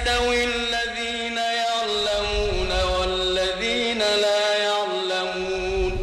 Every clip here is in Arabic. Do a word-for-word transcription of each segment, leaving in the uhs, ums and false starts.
يستوي الذين يعلمون والذين لا يعلمون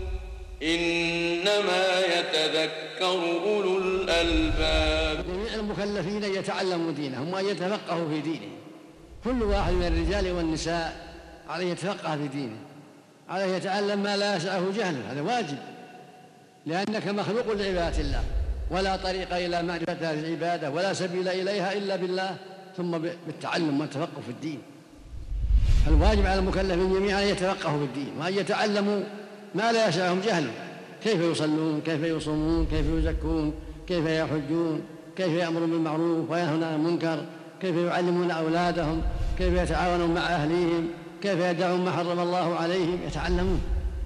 إنما يتذكر أولو الألباب. جميع المكلفين يتعلموا دينهم وأن يتفقهوا في دينهم. كل واحد من الرجال والنساء عليه يتفقه في دينه، عليه يتعلم ما لا يسعه جهله، هذا واجب، لأنك مخلوق لعبادة الله، ولا طريق إلى معرفة العبادة ولا سبيل إليها إلا بالله، ثم بالتعلم والتفقه في الدين. الواجب على المكلفين جميعا أن يتفقهوا في الدين وأن يتعلموا ما لا يسعهم جهله، كيف يصلون، كيف يصومون، كيف يزكون، كيف يحجون، كيف يأمرون بالمعروف وينهون عن المنكر، كيف يعلمون أولادهم، كيف يتعاونون مع أهليهم، كيف يدعون ما حرم الله عليهم، يتعلمون.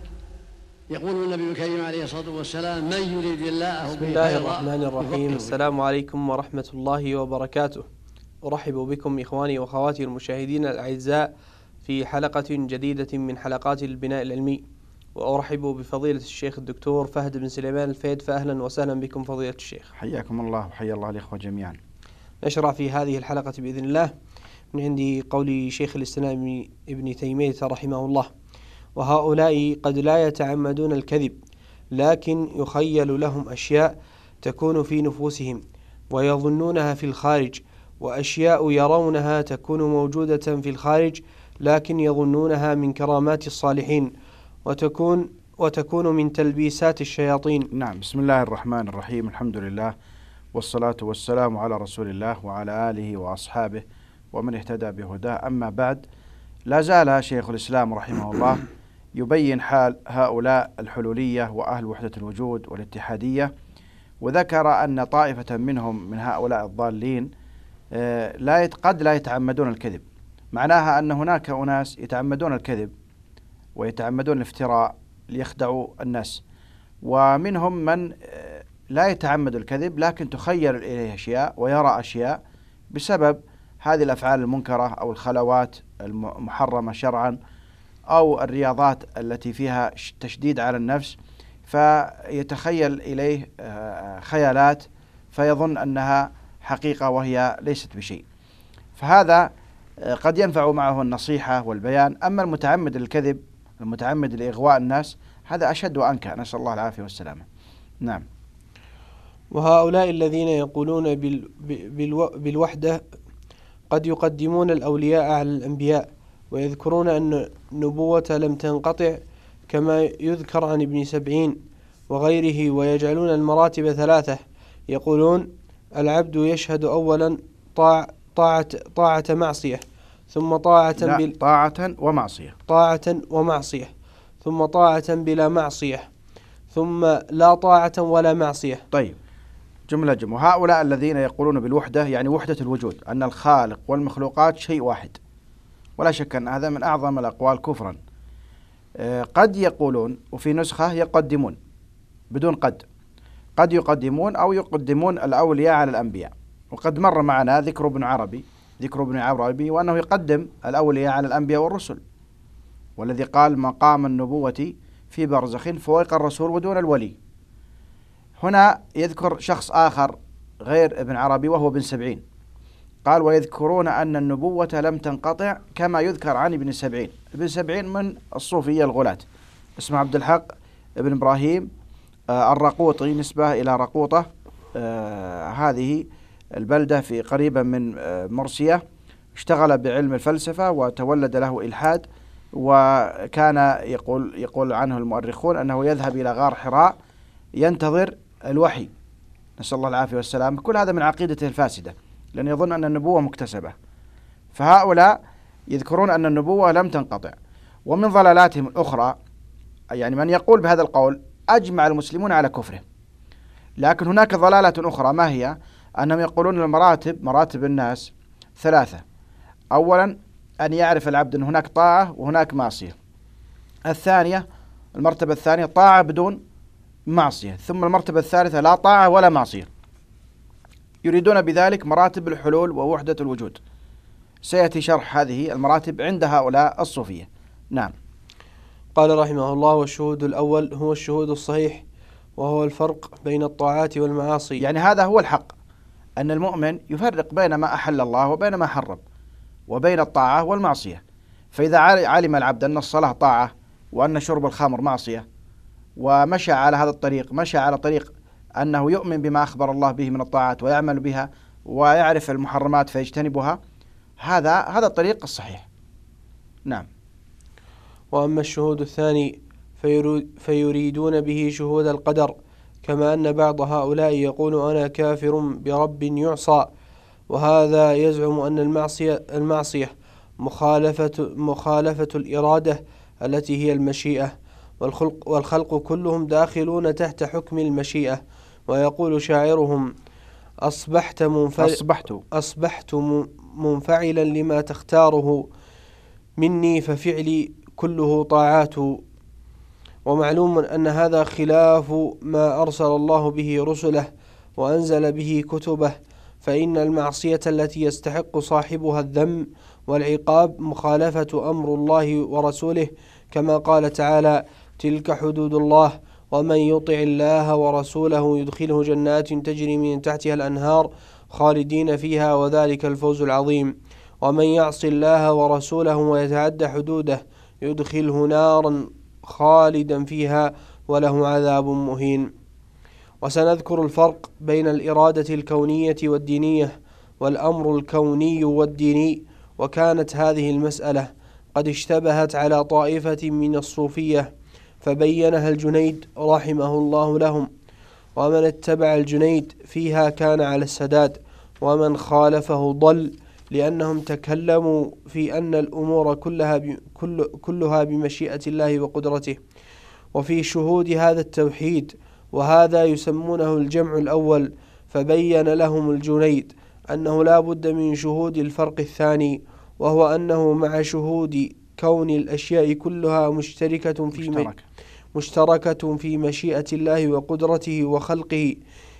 يقول النبي الكريم عليه الصلاة والسلام: من يريد الله به بسم الله الرحمن الرحيم. السلام عليكم ورحمة الله وبركاته. أرحب بكم إخواني وأخواتي المشاهدين الأعزاء في حلقة جديدة من حلقات البناء العلمي، وأرحب بفضيلة الشيخ الدكتور فهد بن سليمان الفيد، فأهلا وسهلا بكم فضيلة الشيخ. حياكم الله وحيا الله الإخوة جميعا. نشرع في هذه الحلقة بإذن الله من عند قول شيخ الإسلام ابن تيمية رحمه الله: وهؤلاء قد لا يتعمدون الكذب، لكن يخيل لهم أشياء تكون في نفوسهم ويظنونها في الخارج، وأشياء يرونها تكون موجودة في الخارج لكن يظنونها من كرامات الصالحين، وتكون وتكون من تلبيسات الشياطين. نعم. بسم الله الرحمن الرحيم. الحمد لله والصلاة والسلام على رسول الله وعلى آله وأصحابه ومن اهتدى بهداه. أما بعد، لا زال شيخ الإسلام رحمه الله يبين حال هؤلاء الحلولية وأهل وحدة الوجود والاتحادية، وذكر أن طائفة منهم من هؤلاء الضالين لا قد لا يتعمدون الكذب. معناها أن هناك أناس يتعمدون الكذب ويتعمدون الافتراء ليخدعوا الناس، ومنهم من لا يتعمد الكذب لكن تخيل إليه أشياء ويرى أشياء بسبب هذه الأفعال المنكرة أو الخلوات المحرمة شرعا أو الرياضات التي فيها تشديد على النفس، فيتخيل إليه خيالات فيظن أنها حقيقة وهي ليست بشيء، فهذا قد ينفع معه النصيحة والبيان. أما المتعمد الكذب، المتعمد لإغواء الناس، هذا أشد وأنكى، نسأل الله العافية والسلامة. نعم. وهؤلاء الذين يقولون بالوحدة قد يقدمون الأولياء على الأنبياء، ويذكرون أن النبوة لم تنقطع كما يذكر عن ابن سبعين وغيره، ويجعلون المراتب ثلاثة. يقولون: العبد يشهد أولا طاعة طاعة طاعة معصية، ثم طاعة لا بل طاعة ومعصية طاعة ومعصية، ثم طاعة بلا معصية، ثم لا طاعة ولا معصية. طيب، جملة جملة. هؤلاء الذين يقولون بالوحدة يعني وحدة الوجود، أن الخالق والمخلوقات شيء واحد، ولا شك أن هذا من أعظم الأقوال كفرا. قد يقولون، وفي نسخة يقدمون بدون قد، قد يقدمون أو يقدمون الأولياء على الأنبياء، وقد مر معنا ذكر ابن عربي ذكر ابن عربي وأنه يقدم الأولياء على الأنبياء والرسل، والذي قال: مقام النبوة في برزخ فوق الرسول ودون الولي. هنا يذكر شخص آخر غير ابن عربي وهو ابن سبعين، قال: ويذكرون أن النبوة لم تنقطع كما يذكر عن ابن سبعين. ابن سبعين من الصوفية الغلاة، اسمه عبد الحق ابن إبراهيم آه الرقوطي، نسبة إلى رقوطة، آه هذه البلدة في قريبا من آه مرسية. اشتغل بعلم الفلسفة وتولد له إلحاد، وكان يقول يقول عنه المؤرخون أنه يذهب إلى غار حراء ينتظر الوحي، نسأل الله العافية والسلام. كل هذا من عقيدته الفاسدة، لأن يظن أن النبوة مكتسبة. فهؤلاء يذكرون أن النبوة لم تنقطع. ومن ضلالاتهم الأخرى، يعني من يقول بهذا القول أجمع المسلمون على كفره، لكن هناك ضلالة أخرى، ما هي؟ أنهم يقولون المراتب مراتب الناس ثلاثة. أولا، أن يعرف العبد أن هناك طاعة وهناك معصية. الثانية، المرتبة الثانية طاعة بدون معصية. ثم المرتبة الثالثة لا طاعة ولا معصية. يريدون بذلك مراتب الحلول ووحدة الوجود. سيأتي شرح هذه المراتب عند هؤلاء الصوفية. نعم. قال رحمه الله: والشهود الأول هو الشهود الصحيح، وهو الفرق بين الطاعات والمعاصي. يعني هذا هو الحق، أن المؤمن يفرق بين ما أحل الله وبين ما حرم، وبين الطاعة والمعصية. فإذا علم العبد أن الصلاة طاعة وأن شرب الخمر معصية ومشى على هذا الطريق، مشى على طريق أنه يؤمن بما أخبر الله به من الطاعات ويعمل بها ويعرف المحرمات فيجتنبها، هذا هذا الطريق الصحيح. نعم. وأما الشهود الثاني فيريدون به شهود القدر، كما أن بعض هؤلاء يقول أنا كافر برب يعصى، وهذا يزعم أن المعصية المعصية مخالفة مخالفة الإرادة التي هي المشيئة، والخلق والخلق كلهم داخلون تحت حكم المشيئة. ويقول شاعرهم أصبحت منفعل أصبحت أصبحت منفعلا لما تختاره مني ففعلي كله طاعات. ومعلوم أن هذا خلاف ما أرسل الله به رسله وأنزل به كتبه، فإن المعصية التي يستحق صاحبها الذم والعقاب مخالفة أمر الله ورسوله، كما قال تعالى تلك حدود الله ومن يطع الله ورسوله يدخله جنات تجري من تحتها الأنهار خالدين فيها وذلك الفوز العظيم، ومن يعص الله ورسوله ويتعدى حدوده يدخله نارا خالدا فيها وله عذاب مهين. وسنذكر الفرق بين الإرادة الكونية والدينية والأمر الكوني والديني. وكانت هذه المسألة قد اشتبهت على طائفة من الصوفية فبينها الجنيد رحمه الله لهم، ومن اتبع الجنيد فيها كان على السداد، ومن خالفه ضل، لأنهم تكلموا في أن الأمور كلها كل كلها بمشيئة الله وقدرته. وفي شهود هذا التوحيد، وهذا يسمونه الجمع الأول، فبين لهم الجنيد أنه لا بد من شهود الفرق الثاني، وهو أنه مع شهود كون الأشياء كلها مشتركة في مشتركة. مشتركة في مشيئة الله وقدرته وخلقه،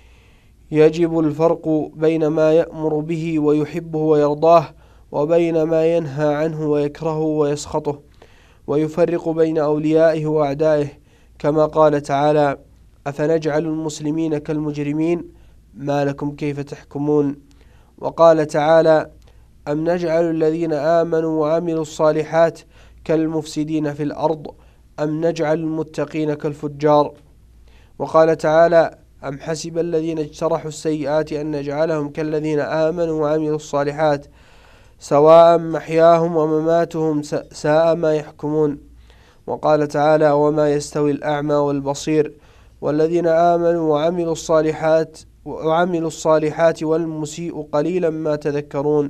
يجب الفرق بين ما يأمر به ويحبه ويرضاه وبين ما ينهى عنه ويكرهه ويسخطه، ويفرق بين أوليائه وأعدائه، كما قال تعالى أفنجعل المسلمين كالمجرمين ما لكم كيف تحكمون. وقال تعالى أم نجعل الذين آمنوا وعملوا الصالحات كالمفسدين في الأرض أم نجعل المتقين كالفجار. وقال تعالى أم حسب الذين اجترحوا السيئات أن نجعلهم كالذين آمنوا وعملوا الصالحات سواء محياهم ومماتهم ساء ما يحكمون. وقال تعالى وما يستوي الأعمى والبصير والذين آمنوا وعملوا الصالحات وعملوا الصالحات والمسيء قليلا ما تذكرون.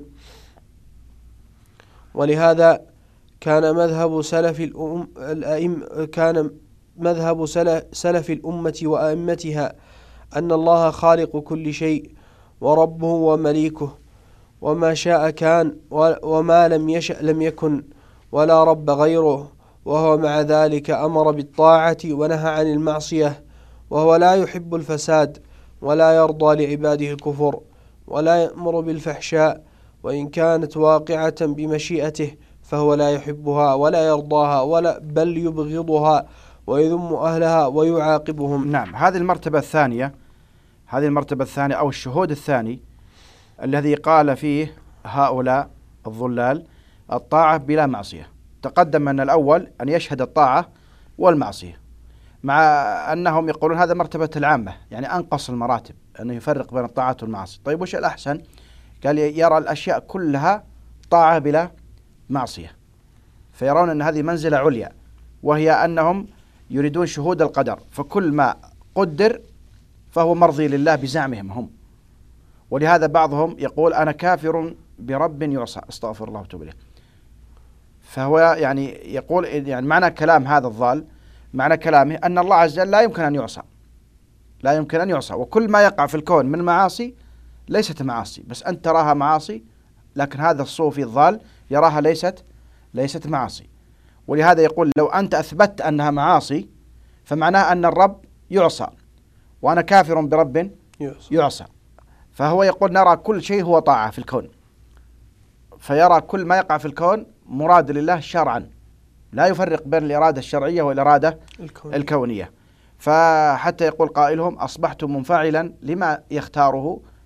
ولهذا كان مذهب سلف الأم الأئم كان مذهب سلف الأمة وأئمتها أن الله خالق كل شيء وربه ومليكه، وما شاء كان وما لم يشأ لم يكن، ولا رب غيره، وهو مع ذلك أمر بالطاعة ونهى عن المعصية، وهو لا يحب الفساد ولا يرضى لعباده الكفر ولا يأمر بالفحشاء، وإن كانت واقعة بمشيئته فهو لا يحبها ولا يرضاها ولا بل يبغضها ويذم أهلها ويعاقبهم. نعم. هذه المرتبة الثانية هذه المرتبة الثانية أو الشهود الثاني الذي قال فيه هؤلاء الضلال الطاعة بلا معصية. تقدم أن الأول أن يشهد الطاعة والمعصية، مع أنهم يقولون هذا مرتبة العامة، يعني أنقص المراتب أنه يفرق بين الطاعة والمعصية. طيب وش الأحسن؟ قال يرى الأشياء كلها طاعة بلا معصية، فيرون أن هذه منزلة عليا، وهي أنهم يريدون شهود القدر، فكل ما قدر فهو مرضي لله بزعمهم هم. ولهذا بعضهم يقول أنا كافر برب يعصى، استغفر الله وتوب إليه. فهو يعني يقول يعني معنى كلام هذا الضال، معنى كلامه أن الله عز وجل لا يمكن أن يعصى، لا يمكن أن يعصى، وكل ما يقع في الكون من معاصي ليست معاصي، بس أنت تراها معاصي، لكن هذا الصوفي الضال يراها ليست ليست معاصي. ولهذا يقول لو أنت أثبتت أنها معاصي فمعناه أن الرب يعصى، وأنا كافر برب يعصى. فهو يقول نرى كل شيء هو طاعة في الكون، فيرى كل ما يقع في الكون مراد لله شرعا، لا يفرق بين الإرادة الشرعية والإرادة الكونية, الكونية. فحتى يقول قائلهم أصبحت منفعلا لما يختاره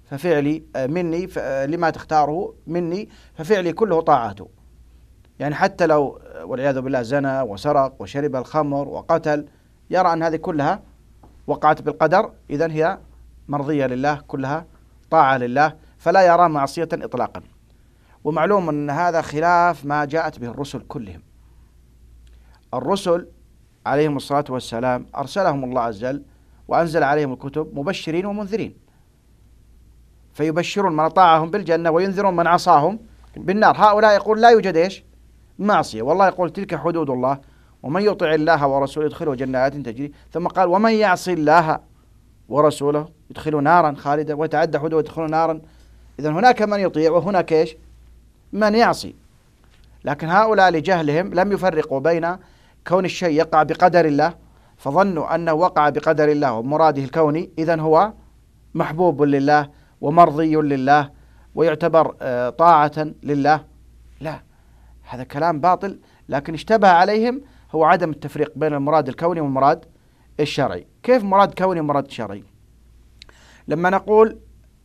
ففعلي مني لما تختاره مني ففعلي كله طاعته. يعني حتى لو والعياذ بالله زنى وسرق وشرب الخمر وقتل، يرى أن هذه كلها وقعت بالقدر، إذن هي مرضية لله، كلها طاعة لله، فلا يرى معصية إطلاقا. ومعلوم أن هذا خلاف ما جاءت به الرسل كلهم. الرسل عليهم الصلاة والسلام أرسلهم الله عز وجل وأنزل عليهم الكتب مبشرين ومنذرين، فيبشرون من أطاعهم بالجنة وينذرون من عصاهم بالنار. هؤلاء يقول لا يوجد إيش؟ معصية، والله يقول تلك حدود الله ومن يطع الله ورسوله يدخله جنات تجري، ثم قال ومن يعصي الله ورسوله يدخله نارا خالدا ويتعدى حدوده يدخله نارا. إذن هناك من يطيع وهناك إيش؟ من يعصي. لكن هؤلاء لجهلهم لم يفرقوا بين كون الشيء يقع بقدر الله، فظنوا أنه وقع بقدر الله ومراده الكوني، إذن هو محبوب لله ومرضي لله ويعتبر طاعة لله. لا، هذا كلام باطل. لكن اشتبه عليهم هو عدم التفريق بين المراد الكوني والمراد الشرعي. كيف مراد كوني ومراد شرعي؟ لما نقول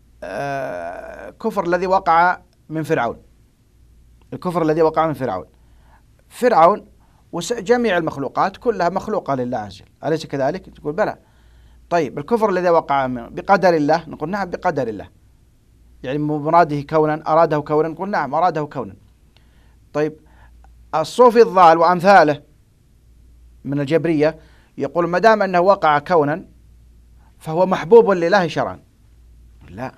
آه كفر الذي وقع من فرعون، الكفر الذي وقع من فرعون، فرعون وجميع المخلوقات كلها مخلوقة لله عز وجل، أليس كذلك؟ تقول بلى. طيب الكفر الذي وقع من بقدر الله، نقول نعم بقدر الله، يعني مراده كونا، أراده كونا، نقول نعم أراده كونا. طيب الصوفي الضال وأمثاله من الجبرية يقول ما دام أنه وقع كونا فهو محبوب لله شرعا. لا،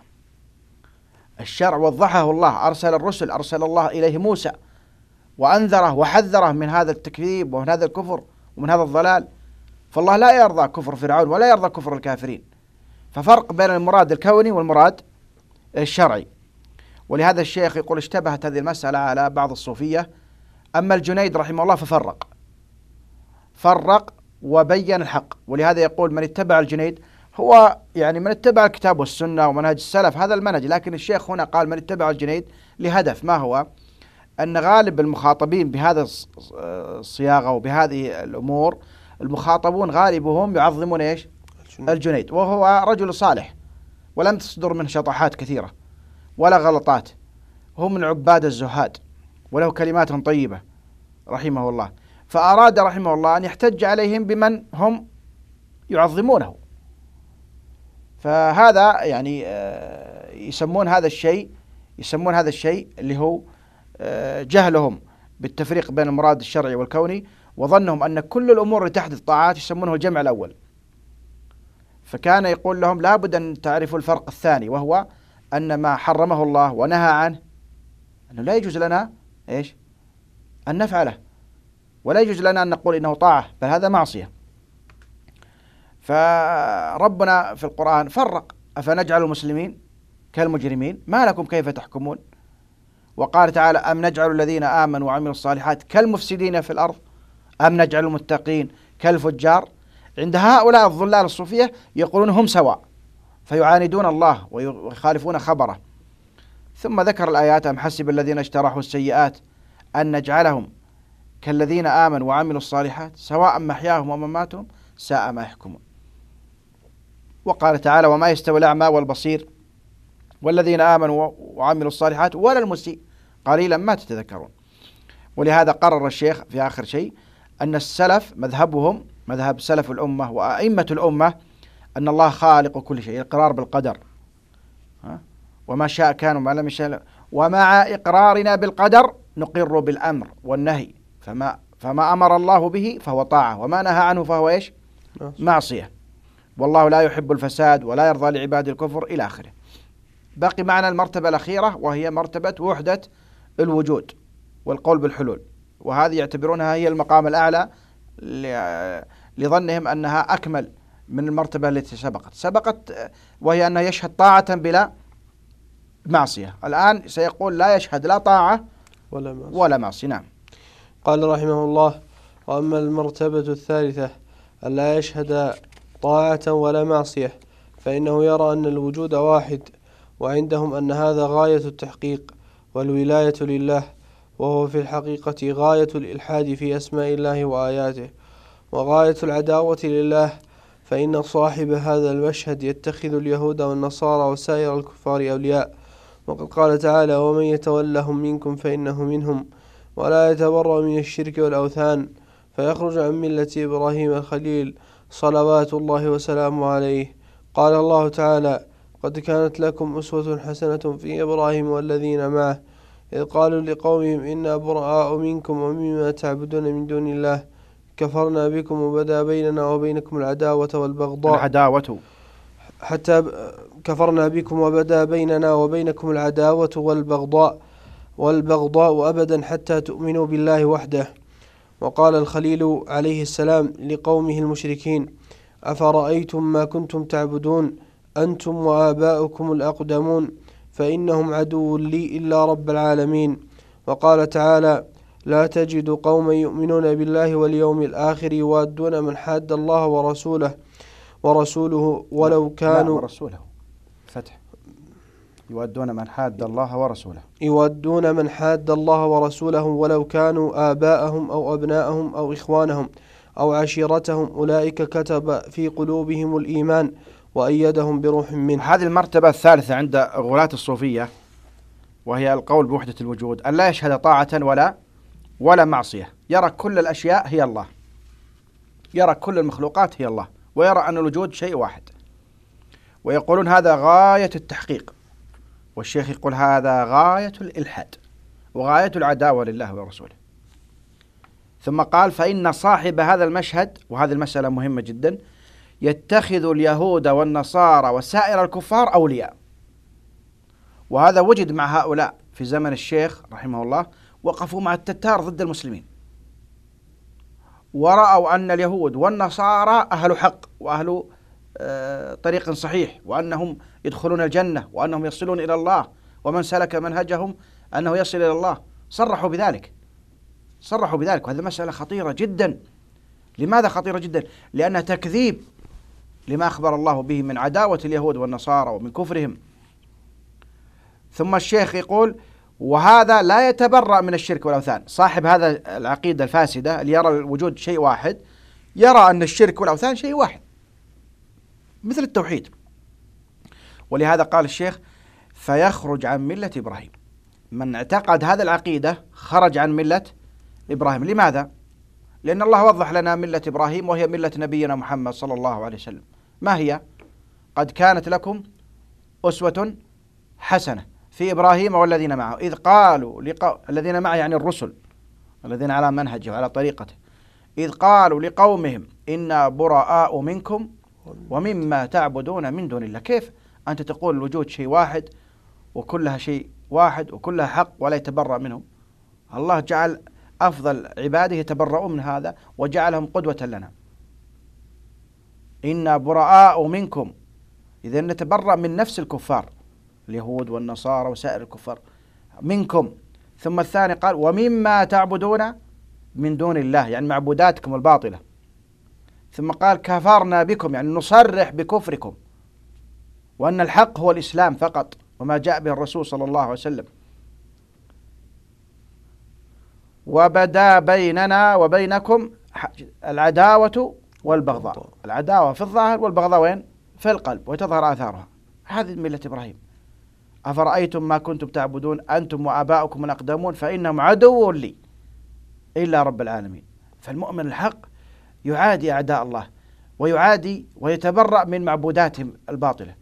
الشرع وضحه الله، أرسل الرسل، أرسل الله إليه موسى وأنذره وحذره من هذا التكذيب ومن هذا الكفر ومن هذا الضلال. فالله لا يرضى كفر فرعون ولا يرضى كفر الكافرين. ففرق بين المراد الكوني والمراد الشرعي. ولهذا الشيخ يقول اشتبهت هذه المسألة على بعض الصوفية. أما الجنيد رحمه الله ففرق فرق وبين الحق. ولهذا يقول من اتبع الجنيد هو يعني من اتبع الكتاب والسنة ومنهج السلف، هذا المنهج. لكن الشيخ هنا قال من اتبع الجنيد لهدف، ما هو؟ أن غالب المخاطبين بهذا الصياغة وبهذه الأمور المخاطبون غالبهم يعظمون إيش؟ الجنيد، وهو رجل صالح ولم تصدر منه شطحات كثيرة ولا غلطات، هو من عباد الزهاد وله كلمات طيبة رحمه الله. فأراد رحمه الله أن يحتج عليهم بمن هم يعظمونه. فهذا يعني يسمون هذا الشيء يسمون هذا الشيء اللي هو جهلهم بالتفريق بين المراد الشرعي والكوني، وظنهم أن كل الأمور اللي تحدث طاعات يسمونه الجمع الأول. فكان يقول لهم لا بد أن تعرفوا الفرق الثاني، وهو أن ما حرمه الله ونهى عنه أنه لا يجوز لنا إيش؟ أن نفعله، ولا يجوز لنا أن نقول إنه طاعة، بل هذا معصية. فربنا في القرآن فرق أفنجعل المسلمين كالمجرمين ما لكم كيف تحكمون. وقال تعالى أم نجعل الذين آمنوا وعملوا الصالحات كالمفسدين في الأرض أم نجعل المتقين كالفجار. عند هؤلاء الضلال الصوفية يقولون هم سواء، فيعاندون الله ويخالفون خبره. ثم ذكر الآيات أم حسب الذين اجترحوا السيئات أن نجعلهم كالذين آمنوا وعملوا الصالحات سواء محياهم ومماتهم ساء ما يحكمون. وقال تعالى وما يستوي الأعمى والبصير والذين آمنوا وعملوا الصالحات ولا المسيء قليلا ما تتذكرون. ولهذا قرر الشيخ في آخر شيء أن السلف مذهبهم مذهب سلف الأمة وأئمة الأمة أن الله خالق كل شيء، الإقرار بالقدر، وما شاء كان وما لم يشاء، ومع إقرارنا بالقدر نقر بالأمر والنهي، فما فما أمر الله به فهو طاعة وما نهى عنه فهو إيش؟ معصية. والله لا يحب الفساد ولا يرضى لعباد الكفر إلى آخره. باقي معنا المرتبة الأخيرة وهي مرتبة وحدة الوجود والقول بالحلول، وهذه يعتبرونها هي المقام الأعلى لظنهم أنها أكمل من المرتبة التي سبقت سبقت وهي أنه يشهد طاعة بلا معصية. الآن سيقول لا يشهد لا طاعة ولا معصية, ولا معصية. نعم. قال رحمه الله وأما المرتبة الثالثة أن لا يشهد طاعة ولا معصية فإنه يرى أن الوجود واحد، وعندهم أن هذا غاية التحقيق والولاية لله، وهو في الحقيقة غاية الإلحاد في أسماء الله وآياته، وغاية العداوة لله، فإن صاحب هذا المشهد يتخذ اليهود والنصارى وسائر الكفار أولياء، وقد قال تعالى: ومن يتولهم منكم فإنه منهم، ولا يتبرأ من الشرك والأوثان فيخرج عن ملة إبراهيم الخليل صلوات الله وسلامه عليه. قال الله تعالى: قد كانت لكم أسوة حسنة في إبراهيم والذين معه إذ قالوا لقومهم إنا براء منكم ومما تعبدون من دون الله كفرنا بكم وبدا بيننا وبينكم العداوة والبغضاء العداوة حتى كفرنا بكم وبدا بيننا وبينكم العداوة والبغضاء والبغضاء أبدا حتى تؤمنوا بالله وحده. وقال الخليل عليه السلام لقومه المشركين: أفرأيتم ما كنتم تعبدون أنتم وآباؤكم الأقدمون فإنهم عدو لي إلا رب العالمين. وقال تعالى: لا تجد قوما يؤمنون بالله واليوم الآخر يوادون من حاد الله ورسوله ورسوله ولو كانوا ورسوله فتح يوادون من حاد الله ورسوله يوادون من حاد الله ورسوله ولو كانوا آباءهم أو أبناءهم أو إخوانهم أو عشيرتهم أولئك كتب في قلوبهم الإيمان وأيدهم بروح منه. هذه المرتبة الثالثة عند غلاة الصوفية، وهي القول بوحدة الوجود، أن لا يشهد طاعة ولا ولا معصية، يرى كل الأشياء هي الله، يرى كل المخلوقات هي الله، ويرى أن الوجود شيء واحد، ويقولون هذا غاية التحقيق. والشيخ يقول هذا غاية الإلحاد وغاية العداوة لله ورسوله. ثم قال: فإن صاحب هذا المشهد، وهذه المسألة مهمة جدا، يتخذ اليهود والنصارى وسائر الكفار أولياء. وهذا وجد مع هؤلاء في زمن الشيخ رحمه الله، وقفوا مع التتار ضد المسلمين، ورأوا أن اليهود والنصارى أهل حق وأهل آه طريق صحيح، وأنهم يدخلون الجنة وأنهم يصلون إلى الله، ومن سلك منهجهم أنه يصل إلى الله. صرحوا بذلك صرحوا بذلك وهذه مسألة خطيرة جدا. لماذا خطيرة جدا؟ لأنها تكذيب لما أخبر الله به من عداوة اليهود والنصارى ومن كفرهم. ثم الشيخ يقول: وهذا لا يتبرأ من الشرك والأوثان. صاحب هذا العقيدة الفاسدة اللي يرى الوجود شيء واحد، يرى أن الشرك والأوثان شيء واحد مثل التوحيد. ولهذا قال الشيخ: فيخرج عن ملة إبراهيم. من اعتقد هذا العقيدة خرج عن ملة إبراهيم. لماذا؟ لأن الله وضح لنا ملة إبراهيم، وهي ملة نبينا محمد صلى الله عليه وسلم. ما هي؟ قد كانت لكم أسوة حسنة في إبراهيم والذين معه إذ قالوا لقو... الذين معه يعني الرسل الذين على منهجه وعلى طريقته، إذ قالوا لقومهم إنا براء منكم ومما تعبدون من دون الله. كيف أنت تقول الوجود شيء واحد وكلها شيء واحد وكلها حق ولا يتبرأ منهم؟ الله جعل أفضل عباده يتبرؤون من هذا وجعلهم قدوة لنا. إنا براء منكم، إذا نتبرأ من نفس الكفار اليهود والنصارى وسائر الكفار منكم. ثم الثاني قال: ومما تعبدون من دون الله، يعني معبوداتكم الباطلة. ثم قال: كفرنا بكم، يعني نصرح بكفركم، وأن الحق هو الإسلام فقط وما جاء به الرسول صلى الله عليه وسلم. وبدا بيننا وبينكم العداوة والبغضاء. العداوة في الظاهر والبغضاء وين؟ في القلب، وتظهر آثارها. هذه ملة إبراهيم. أفرأيتم ما كنتم تعبدون أنتم وآباؤكم الأقدمون فإنهم عدو لي إلا رب العالمين. فالمؤمن الحق يعادي أعداء الله ويعادي ويتبرأ من معبوداتهم الباطلة.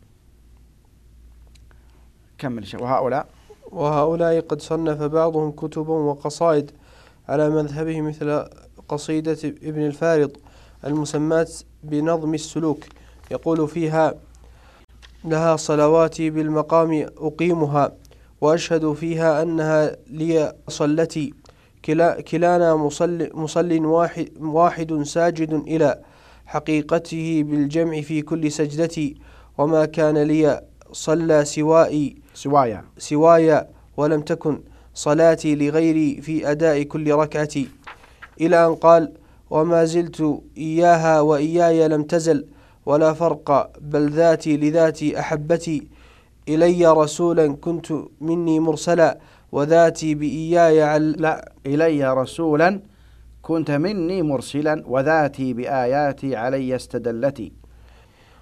كمل شيء. وهؤلاء وهؤلاء قد صنف بعضهم كتبا وقصائد على مذهبه، مثل قصيدة ابن الفارض المسماة بنظم السلوك، يقول فيها: لها صلواتي بالمقام أقيمها وأشهد فيها أنها لي صلتي، كلا كلانا مصل, مصل واحد, واحد ساجد إلى حقيقته بالجمع في كل سجدتي، وما كان لي صلى سوائي سوايا سوايا ولم تكن صلاتي لغيري في أداء كل ركعتي، إلى أن قال: وما زلت إياها وإياي لم تزل ولا فرق بل ذاتي لذاتي أحبتي، إلي رسولا كنت مني مرسلا وذاتي بإياي عل لا إلي رسولا كنت مني مرسلا وذاتي بآياتي علي استدلتي.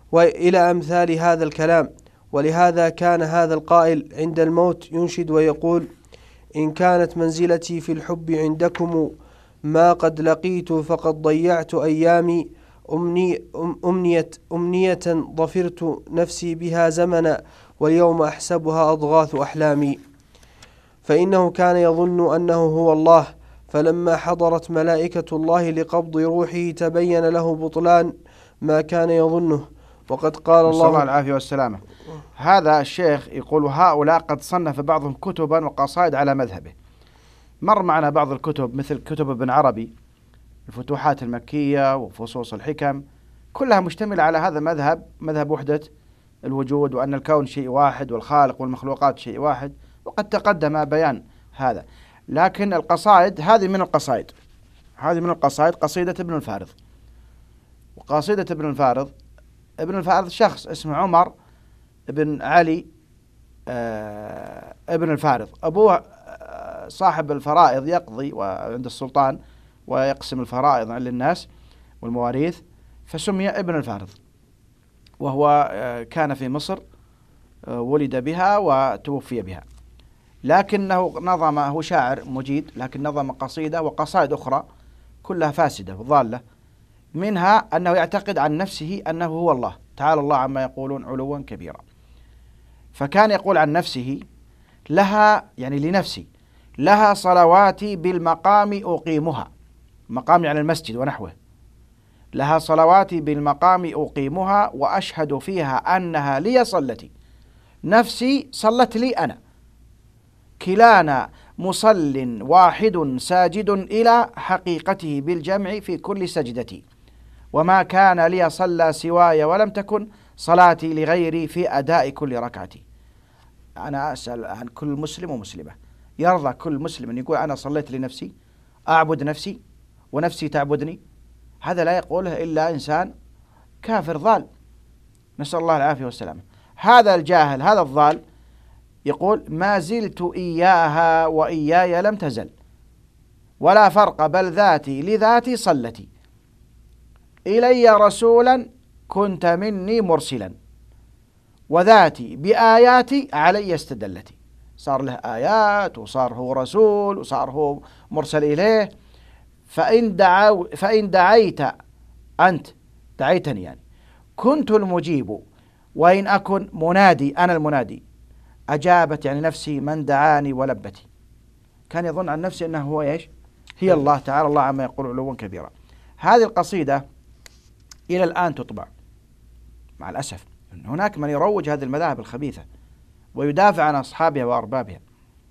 وإلى أمثال هذا الكلام. ولهذا كان هذا القائل عند الموت ينشد ويقول: إن كانت منزلتي في الحب عندكم ما قد لقيت فقد ضيعت أيامي أمني أمنية, أمنية ظفرت نفسي بها زمنا واليوم أحسبها أضغاث أحلامي. فإنه كان يظن أنه هو الله، فلما حضرت ملائكة الله لقبض روحه تبين له بطلان ما كان يظنه. وقد قال الله, الله العافية والسلامة. هذا الشيخ يقول: هؤلاء قد صنف بعضهم كتبا وقصائد على مذهبه. مر معنا بعض الكتب مثل كتب ابن عربي، الفتوحات المكية وفصوص الحكم، كلها مشتملة على هذا المذهب، مذهب وحدة الوجود، وأن الكون شيء واحد والخالق والمخلوقات شيء واحد، وقد تقدم بيان هذا. لكن القصائد هذه من القصائد هذه من القصائد قصيدة ابن الفارض. وقصيدة ابن الفارض ابن الفارض شخص اسمه عمر ابن علي آه ابن الفارض، أبوه آه صاحب الفرائض، يقضي عند السلطان ويقسم الفرائض للناس والمواريث، فسمي ابن الفارض. وهو آه كان في مصر، آه ولد بها وتوفي بها، لكنه نظم، هو شاعر مجيد، لكن نظم قصيدة وقصائد أخرى كلها فاسدة وضالة. منها أنه يعتقد عن نفسه أنه هو الله تعالى الله عما يقولون علوا كبيرا. فكان يقول عن نفسه: لها، يعني لنفسي، لها صلواتي بالمقام أقيمها، مقام يعني المسجد ونحوه، لها صلواتي بالمقام أقيمها وأشهد فيها أنها لي صلتي، نفسي صلت لي أنا، كلانا مصل واحد ساجد إلى حقيقته بالجمع في كل سجدتي، وما كان لي صلى سواي ولم تكن صلاتي لغيري في أداء كل ركعتي. أنا أسأل عن كل مسلم ومسلمة، يرضى كل مسلم أن يقول أنا صليت لنفسي، أعبد نفسي ونفسي تعبدني؟ هذا لا يقوله إلا إنسان كافر ضال، نسأل الله العافية والسلامة. هذا الجاهل هذا الضال يقول: ما زلت إياها وإياي لم تزل، ولا فرق بل ذاتي لذاتي صلتي، إلي رسولا كنت مني مرسلا، وذاتي بآياتي علي استدلتي. صار له آيات وصار هو رسول وصار هو مرسل إليه. فإن, دعو فإن دعيت أنت دعيتني يعني كنت المجيب، وإن أكن منادي أنا المنادي، أجابت يعني نفسي من دعاني ولبتي. كان يظن عن نفسه أنه هو إيش؟ هي الله تعالى الله عما يقول علوا كبيرا. هذه القصيدة إلى الآن تطبع مع الأسف. هناك من يروج هذه المذاهب الخبيثة ويدافع عن أصحابها وأربابها.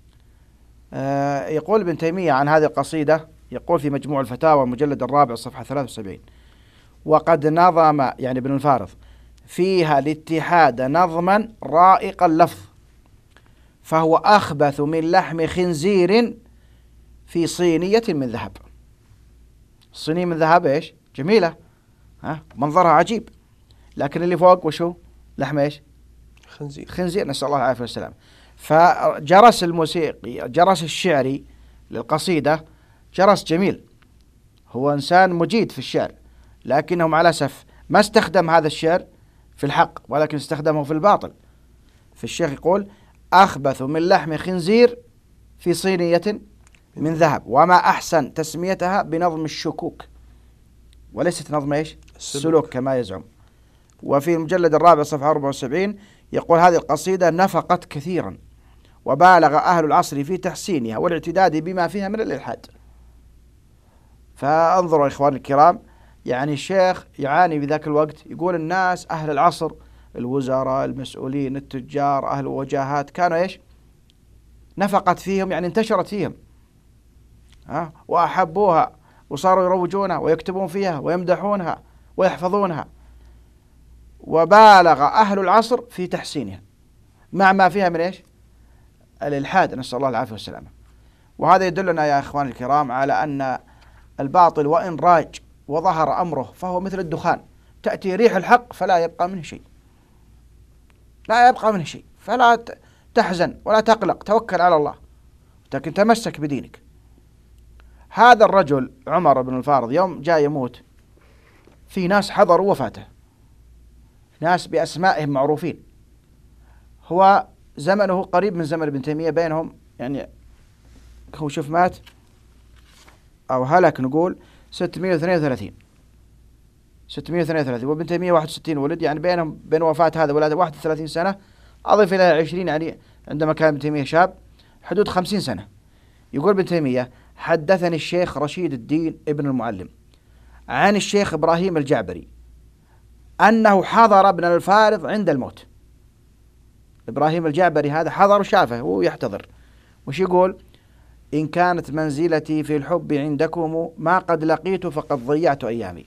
آه يقول ابن تيمية عن هذه القصيدة، يقول في مجموع الفتاوى المجلد الرابع صفحة ثلاثة وسبعين: وقد نظم يعني ابن الفارض فيها الاتحاد نظما رائق اللفظ، فهو أخبث من لحم خنزير في صينية من ذهب. الصينية من ذهب إيش؟ جميلة، ها منظرها عجيب، لكن اللي فوق وشو؟ لحم إيش؟ خنزير. خنزير، نسأل الله العافية والسلام. فجرس الموسيقي، جرس الشعري للقصيدة جرس جميل، هو إنسان مجيد في الشعر، لكنه مع الأسف ما استخدم هذا الشعر في الحق، ولكن استخدمه في الباطل. فالشيخ يقول: أخبث من لحم خنزير في صينية من ذهب، وما أحسن تسميتها بنظم الشكوك وليست نظم إيش؟ السلوك كما يزعم. وفي المجلد الرابع صفحة أربعة وسبعين يقول: هذه القصيدة نفقت كثيرا، وبالغ أهل العصر في تحسينها والاعتداد بما فيها من الإلحاد. فانظروا يا إخواني الكرام، يعني الشيخ يعاني في ذاك الوقت، يقول الناس أهل العصر، الوزراء، المسؤولين، التجار، أهل الوجاهات، كانوا إيش؟ نفقت فيهم، يعني انتشرت فيهم، ها، وأحبوها وصاروا يروجونها ويكتبون فيها ويمدحونها ويحفظونها. وبالغ أهل العصر في تحسينها مع ما فيها من إيش؟ الإلحاد، نسأل الله العافية والسلامة. وهذا يدلنا يا إخواني الكرام على أن الباطل وإن راج وظهر أمره فهو مثل الدخان، تأتي ريح الحق فلا يبقى منه شيء، لا يبقى منه شيء، فلا تحزن ولا تقلق، توكل على الله، لكن تمسك بدينك. هذا الرجل عمر بن الفارض يوم جاء يموت، في ناس حضروا وفاته، ناس بأسمائهم معروفين. هو زمنه قريب من زمن ابن تيمية، بينهم يعني هو شوف مات أو هلك نقول ستمائة واثنين وثلاثين ستمائة واثنين وثلاثين وابن تيمية واحد وستين ولد، يعني بينهم بين وفاة هذا ولاده واحد وثلاثين سنة، أضيف إلى عشرين يعني عندما كان ابن تيمية شاب حدود خمسين سنة. يقول ابن تيمية: حدثني الشيخ رشيد الدين ابن المعلم عن الشيخ إبراهيم الجعبري أنه حضر ابن الفارض عند الموت. إبراهيم الجعبري هذا حضر وشافه وهو يحتضر، وش يقول؟ إن كانت منزلتي في الحب عندكم ما قد لقيت فقد ضيعت أيامي.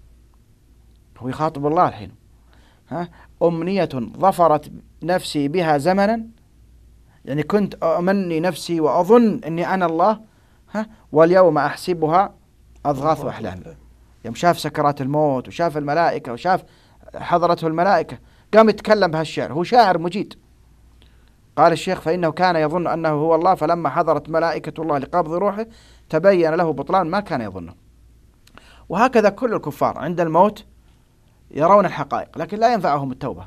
هو يخاطب الله الحين. ها؟ أمنية ظفرت نفسي بها زمنا، يعني كنت أمني نفسي وأظن أني أنا الله، ها؟ واليوم أحسبها أضغاث أحلام. يوم شاف سكرات الموت وشاف الملائكة وشاف حضرته الملائكة قام يتكلم بهالشعر، هو شاعر مجيد. قال الشيخ: فإنه كان يظن أنه هو الله، فلما حضرت ملائكة الله لقبض روحه تبين له بطلان ما كان يظنه. وهكذا كل الكفار عند الموت يرون الحقائق لكن لا ينفعهم التوبة.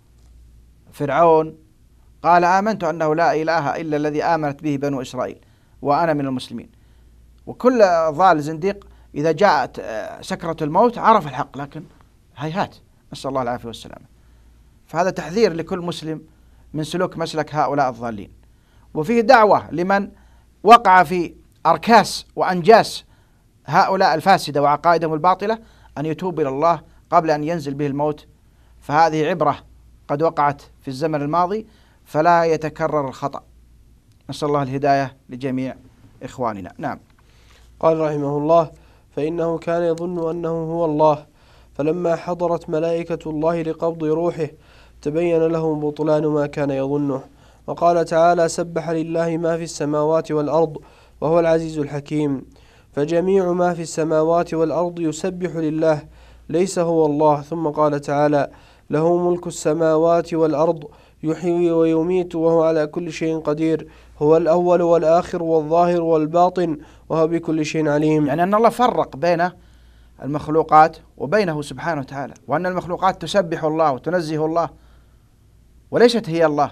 فرعون قال: آمنت أنه لا إله إلا الذي آمنت به بنو إسرائيل وأنا من المسلمين. وكل ضال زنديق إذا جاءت سكرة الموت عرف الحق، لكن هيهات، نسأل الله العافية والسلامة. فهذا تحذير لكل مسلم من سلوك مسلك هؤلاء الضالين، وفيه دعوة لمن وقع في أركاس وأنجاس هؤلاء الفاسدة وعقائدهم الباطلة أن يتوب إلى الله قبل أن ينزل به الموت، فهذه عبرة قد وقعت في الزمن الماضي فلا يتكرر الخطأ. نسأل الله الهداية لجميع إخواننا. نعم. قال رحمه الله: فإنه كان يظن أنه هو الله، فلما حضرت ملائكة الله لقبض روحه تبين له بطلان ما كان يظنه. وقال تعالى: سبح لله ما في السماوات والأرض وهو العزيز الحكيم. فجميع ما في السماوات والأرض يسبح لله، ليس هو الله. ثم قال تعالى: له ملك السماوات والأرض يحيي ويميت وهو على كل شيء قدير، هو الأول والآخر والظاهر والباطن وهو بكل شيء عليم. يعني أن الله فرق بين المخلوقات وبينه سبحانه وتعالى، وأن المخلوقات تسبح الله وتنزه الله وليست هي الله.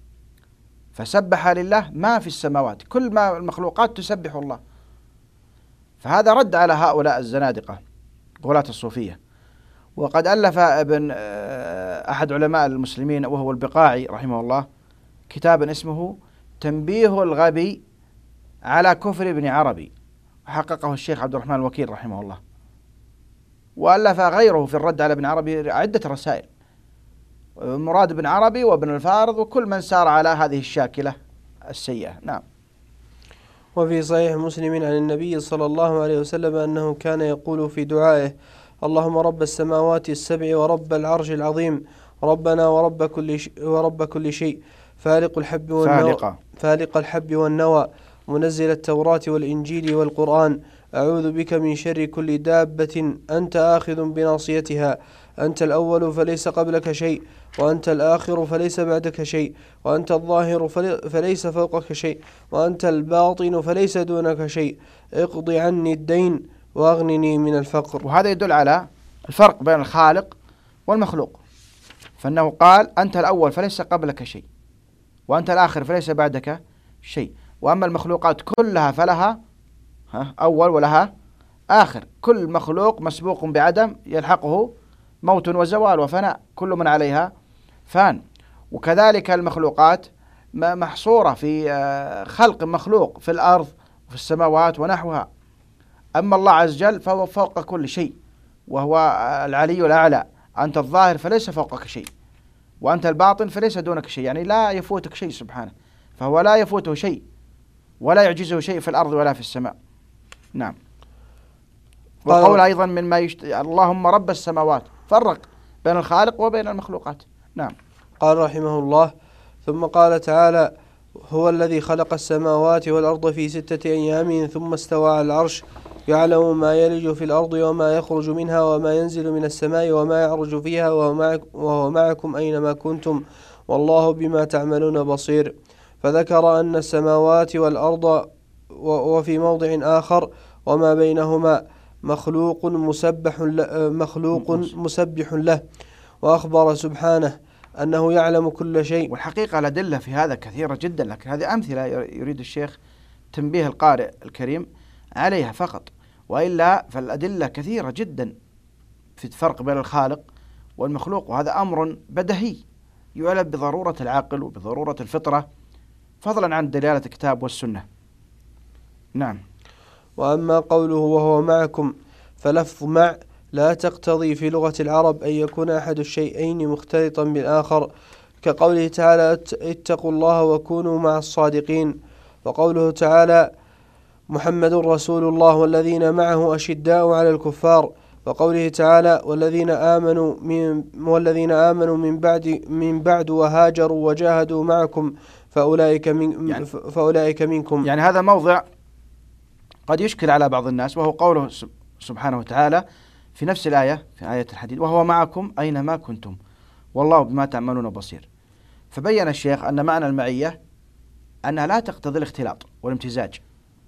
فسبح لله ما في السماوات، كل ما المخلوقات تسبح الله. فهذا رد على هؤلاء الزنادقة غلاة الصوفية. وقد ألف ابن أحد علماء المسلمين وهو البقاعي رحمه الله كتابا اسمه تنبيه الغبي على كفر ابن عربي، حققه الشيخ عبد الرحمن الوكيل رحمه الله. وألف غيره في الرد على ابن عربي عدة رسائل، مراد ابن عربي وابن الفارض وكل من سار على هذه الشاكلة السيئة. نعم. وفي صحيح مسلم عن النبي صلى الله عليه وسلم أنه كان يقول في دعائه: اللهم رب السماوات السبع ورب العرش العظيم، ربنا ورب كل شيء ورب كل شيء فالق الحب والنوى فالق الحب والنوى منزل التوراة والإنجيل والقرآن، أعوذ بك من شر كل دابة أنت آخذ بناصيتها، أنت الأول فليس قبلك شيء، وأنت الآخر فليس بعدك شيء، وأنت الظاهر فليس فوقك شيء، وأنت الباطن فليس دونك شيء، اقض عني الدين وأغنني من الفقر. وهذا يدل على الفرق بين الخالق والمخلوق، فإنه قال: أنت الأول فليس قبلك شيء، وأنت الآخر فليس بعدك شيء. وأما المخلوقات كلها فلها أول ولها آخر، كل مخلوق مسبوق بعدم يلحقه موت وزوال وفناء، كل من عليها فان. وكذلك المخلوقات محصورة في خلق مخلوق في الأرض وفي السماوات ونحوها. أما الله عز وجل فهو فوق كل شيء وهو العلي الأعلى، أنت الظاهر فليس فوقك شيء، وأنت الباطن فليس دونك شيء، يعني لا يفوتك شيء سبحانه، فهو لا يفوته شيء ولا يعجزه شيء في الأرض ولا في السماء. نعم. وقول أيضا مما يشت... اللهم رب السماوات، فرق بين الخالق وبين المخلوقات. نعم. قال رحمه الله: ثم قال تعالى: هو الذي خلق السماوات والأرض في ستة أيام ثم استوى على العرش، يعلم ما يلج في الأرض وما يخرج منها وما ينزل من السماء وما يعرج فيها وهو معكم أينما كنتم والله بما تعملون بصير. فذكر أن السماوات والأرض وفي موضع آخر وما بينهما مخلوق مسبح له مخلوق مسبح له وأخبر سبحانه أنه يعلم كل شيء. والحقيقة الأدلة في هذا كثيرة جدا، لكن هذه أمثلة يريد الشيخ تنبيه القارئ الكريم عليها فقط، وإلا فالأدلة كثيرة جدا في الفرق بين الخالق والمخلوق، وهذا أمر بدهي يعلم بضرورة العقل وبضرورة الفطرة، فضلا عن دلالة الكتاب والسنة. نعم. وأما قوله وهو معكم فلفظ مع لا تقتضي في لغة العرب أن يكون أحد الشيئين مختلطا بالآخر، كقوله تعالى اتقوا الله وكونوا مع الصادقين، وقوله تعالى محمد رسول الله والذين معه أشداء على الكفار، وقوله تعالى والذين آمنوا من والذين آمنوا من بعد من بعد وهاجروا وجاهدوا معكم فأولئك من يعني فأولئك منكم. يعني هذا موضع قد يشكل على بعض الناس، وهو قوله سبحانه وتعالى في نفس الآية في آية الحديد وهو معكم أينما كنتم والله بما تعملون بصير. فبين الشيخ أن معنى المعية أنها لا تقتضي الاختلاط والامتزاج،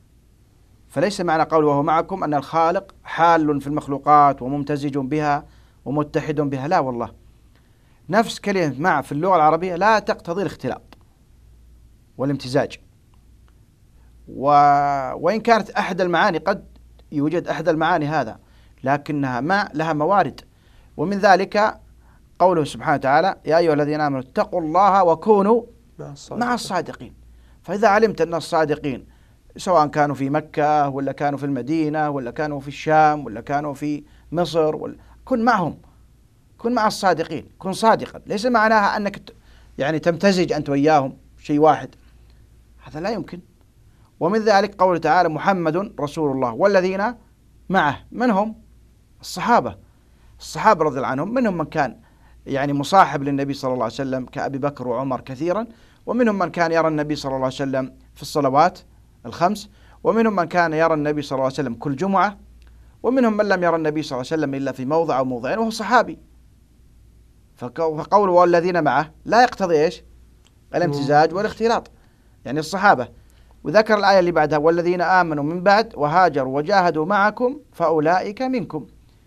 فليس معنى قوله وهو معكم أن الخالق حال في المخلوقات وممتزج بها ومتحد بها، لا والله، نفس كلمة مع في اللغة العربية لا تقتضي الاختلاط والامتزاج، و... وإن كانت أحد المعاني قد يوجد أحد المعاني هذا، لكنها ما لها موارد، ومن ذلك قوله سبحانه وتعالى يا أيها الذين آمنوا اتقوا الله وكونوا مع الصادقين. مع الصادقين. فإذا علمت أن الصادقين سواء كانوا في مكة ولا كانوا في المدينة ولا كانوا في الشام ولا كانوا في مصر ولا كن معهم، كن مع الصادقين، كن صادقا، ليس معناها أنك يعني تمتزج أنت وياهم شيء واحد، هذا لا يمكن. ومن ذلك قوله تعالى محمد رسول الله والذين معه، من هم؟ الصحابة. الصحابة رضي الله عنهم منهم من كان يعني مصاحب للنبي صلى الله عليه وسلم كأبي بكر وعمر كثيرا، ومنهم من كان يرى النبي صلى الله عليه وسلم في الصلوات الخمس، ومنهم من كان يرى النبي صلى الله عليه وسلم كل جمعة، ومنهم من لم يرى النبي صلى الله عليه وسلم إلا في موضع أو موضعين وهو صحابي. فقوله والذين معه لا يقتضي إيش؟ الامتزاج والاختلاط، يعني الصحابة. وذكر الآية اللي بعدها والذين آمنوا من بعد وهاجروا وجاهدوا معكم فأولئك منكم.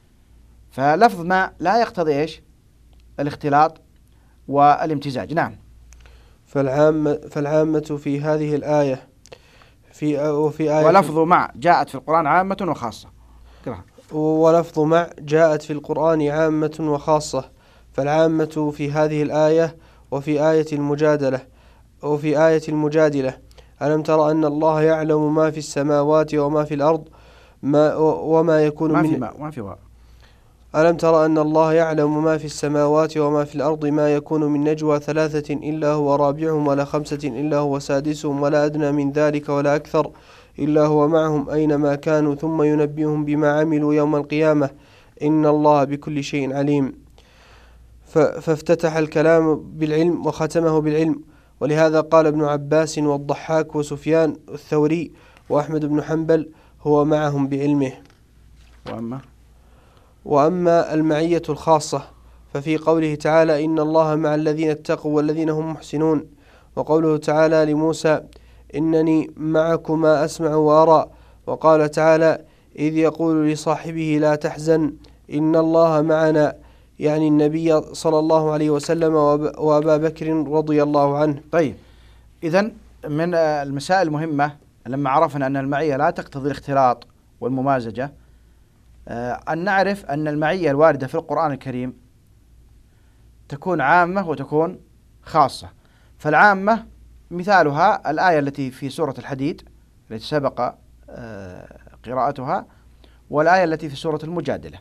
فلفظ ما لا يقتضي إيش؟ الاختلاط والامتزاج. نعم. فالعامة فالعامة في هذه الآية في وفي آية ولفظ مع جاءت في القرآن عامة وخاصة. كرها. ولفظ مع جاءت في القرآن عامة وخاصة، فالعامة في هذه الآية وفي آية المجادلة وفي آية المجادلة ألم ترى أن الله يعلم ما في السماوات وما في الأرض ما وما يكون ما من في ما ما في واو. ألم ترى أن الله يعلم ما في السماوات وما في الأرض ما يكون من نجوى ثلاثة إلا هو رابعهم ولا خمسة إلا هو سادسهم ولا أدنى من ذلك ولا أكثر إلا هو معهم أينما كانوا ثم ينبئهم بما عملوا يوم القيامة إن الله بكل شيء عليم. فافتتح الكلام بالعلم وختمه بالعلم، ولهذا قال ابن عباس والضحاك وسفيان الثوري وأحمد بن حنبل هو معهم بعلمه. وأما وأما المعية الخاصة ففي قوله تعالى إن الله مع الذين اتقوا والذين هم محسنون، وقوله تعالى لموسى إنني معكما أسمع وأرى، وقال تعالى إذ يقول لصاحبه لا تحزن إن الله معنا، يعني النبي صلى الله عليه وسلم وأبا بكر رضي الله عنه. طيب، إذن من المسائل المهمة لما عرفنا أن المعية لا تقتضي الاختلاط والممازجة أن نعرف أن المعية الواردة في القرآن الكريم تكون عامة وتكون خاصة. فالعامة مثالها الآية التي في سورة الحديد التي سبق قراءتها، والآية التي في سورة المجادلة.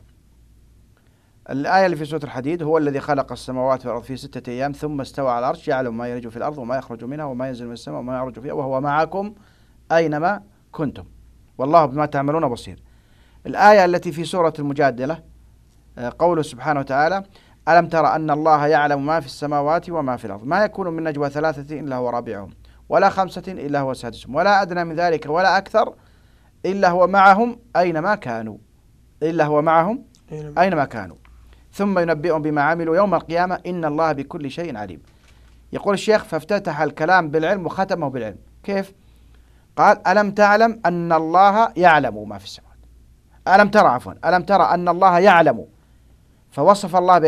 الآية اللي في سورة الحديد هو الذي خلق السماوات والأرض في ستة أيام ثم استوى على العرش يعلم ما يلج في الأرض وما يخرج منها وما ينزل من السماء وما يعرج فيها وهو معكم أينما كنتم والله بما تعملون بصير. الآية التي في سورة المجادلة قوله سبحانه وتعالى ألم ترى أن الله يعلم ما في السماوات وما في الأرض ما يكون من نجوى ثلاثة إلا هو رابعهم ولا خمسة إلا هو سادسهم ولا أدنى من ذلك ولا أكثر إلا هو معهم أينما كانوا إلا هو معهم أينما كانوا ثم ينبئهم بما عملوا يوم القيامة إن الله بكل شيء عليم. يقول الشيخ فافتتح الكلام بالعلم وختمه بالعلم. كيف؟ قال ألم تعلم أن الله يعلم ما في السماوات، ألم ترى عفوا ألم ترى أن الله يعلم، فوصف الله بإيش؟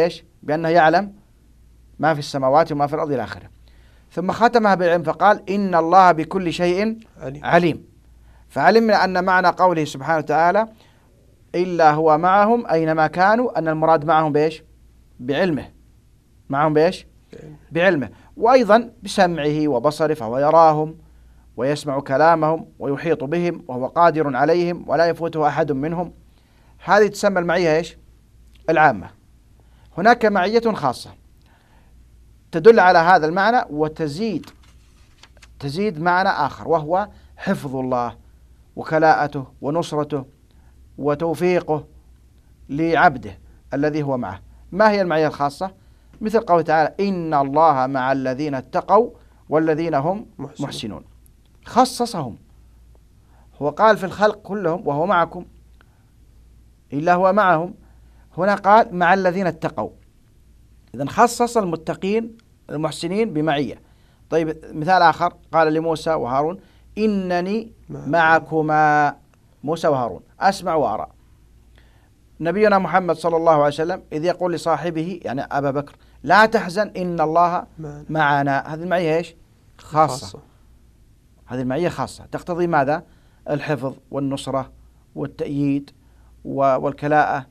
بأنه يعلم ما في السماوات وما في الأرض إلى آخره. ثم ختمها بالعلم فقال إن الله بكل شيء عليم, عليم. فعلمنا أن معنى قوله سبحانه وتعالى إلا هو معهم أينما كانوا أن المراد معهم بإيش؟ بعلمه. معهم بإيش؟ بعلمه. وأيضا بسمعه وبصره، فهو يراهم ويسمع كلامهم ويحيط بهم وهو قادر عليهم ولا يفوته أحد منهم. هذه تسمى المعية إيش؟ العامة. هناك معية خاصة تدل على هذا المعنى وتزيد تزيد معنى آخر، وهو حفظ الله وكلاءته ونصرته وتوفيقه لعبده الذي هو معه. ما هي المعية الخاصة؟ مثل قوله تعالى إن الله مع الذين اتقوا والذين هم محسنون, محسنون. خصصهم، هو قال في الخلق كلهم وهو معكم إلا هو معهم، هنا قال مع الذين اتقوا، إذن خصص المتقين المحسنين بمعية. طيب مثال آخر قال لموسى وهارون إنني معكما، موسى وهارون أسمع وأرى. نبينا محمد صلى الله عليه وسلم إذ يقول لصاحبه يعني أبا بكر لا تحزن إن الله معنا، هذه المعية إيش؟ خاصة, خاصة. هذه المعية خاصة تقتضي ماذا؟ الحفظ والنصرة والتأييد والكلاءة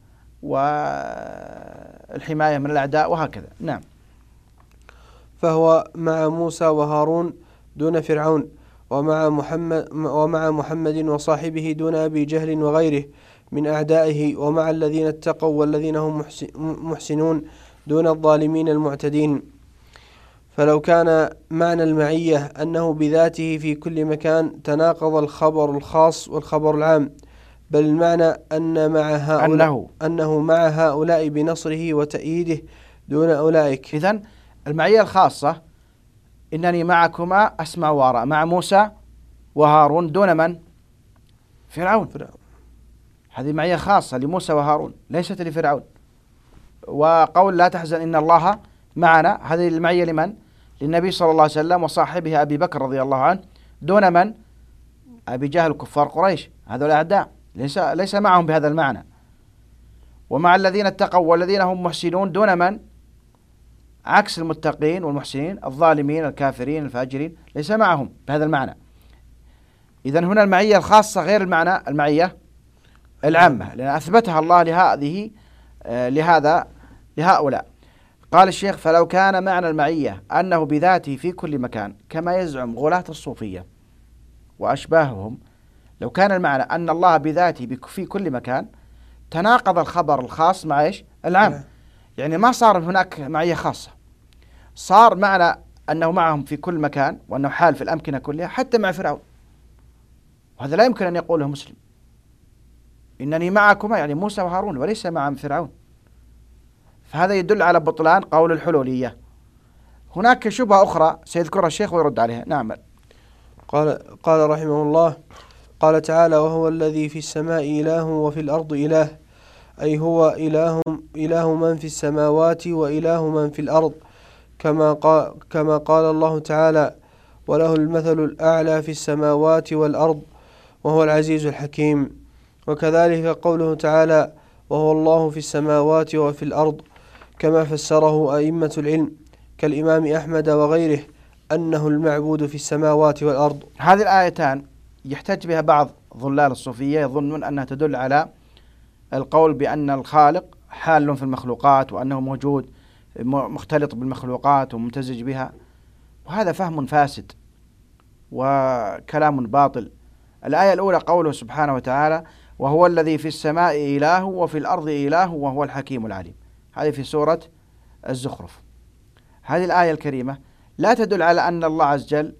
والحماية من الأعداء وهكذا. نعم. فهو مع موسى وهارون دون فرعون، ومع محمد ومع محمد وصاحبه دون أبي جهل وغيره من أعدائه، ومع الذين اتقوا والذين هم محسنون دون الظالمين المعتدين. فلو كان معنى المعية أنه بذاته في كل مكان تناقض الخبر الخاص والخبر العام، بل المعنى أن مع هؤلاء أنه, أنه مع هؤلاء بنصره وتأييده دون أولئك. إذن المعية الخاصة إنني معكما أسمع وأرى مع موسى وهارون دون من؟ فرعون. فرعون. هذه معية خاصة لموسى وهارون ليست لفرعون. وقول لا تحزن إن الله معنا، هذه المعية لمن؟ للنبي صلى الله عليه وسلم وصاحبه أبي بكر رضي الله عنه دون من؟ أبي جهل كفار قريش، هذول الأعداء ليس, ليس معهم بهذا المعنى. ومع الذين اتقوا والذين هم محسنون دون من؟ عكس المتقين والمحسنين الظالمين الكافرين الفاجرين، ليس معهم بهذا المعنى. إذن هنا المعية الخاصة غير المعنى المعية العامة، لأن أثبتها الله لهذه آه لهذا لهؤلاء. قال الشيخ فلو كان معنى المعية أنه بذاته في كل مكان كما يزعم غلاة الصوفية وأشباههم، لو كان المعنى أن الله بذاته في كل مكان تناقض الخبر الخاص مع إيش؟ العام. يعني ما صار هناك معية خاصة، صار معنى أنه معهم في كل مكان وأنه حال في الأمكنة كلها حتى مع فرعون، وهذا لا يمكن أن يقوله مسلم. إنني معكما يعني موسى وهارون وليس مع فرعون، فهذا يدل على بطلان قول الحلولية. هناك شبهة أخرى سيذكرها الشيخ ويرد عليها. نعم. قال قال رحمه الله قال تعالى وهو الذي في السماء إله وفي الأرض إله، أي هو إله إله من في السماوات وإله من في الأرض، كما قال, كما قال الله تعالى وله المثل الأعلى في السماوات والأرض وهو العزيز الحكيم. وكذلك قوله تعالى وهو الله في السماوات وفي الأرض، كما فسره أئمة العلم كالإمام أحمد وغيره أنه المعبود في السماوات والأرض. هذه الآيتان يحتج بها بعض ظلال الصوفية، يظنون أنها تدل على القول بأن الخالق حال في المخلوقات وأنه موجود مختلط بالمخلوقات وممتزج بها، وهذا فهم فاسد وكلام باطل. الآية الأولى قوله سبحانه وتعالى وهو الذي في السماء إله وفي الأرض إله وهو الحكيم العليم، هذه في سورة الزخرف. هذه الآية الكريمة لا تدل على أن الله عز وجل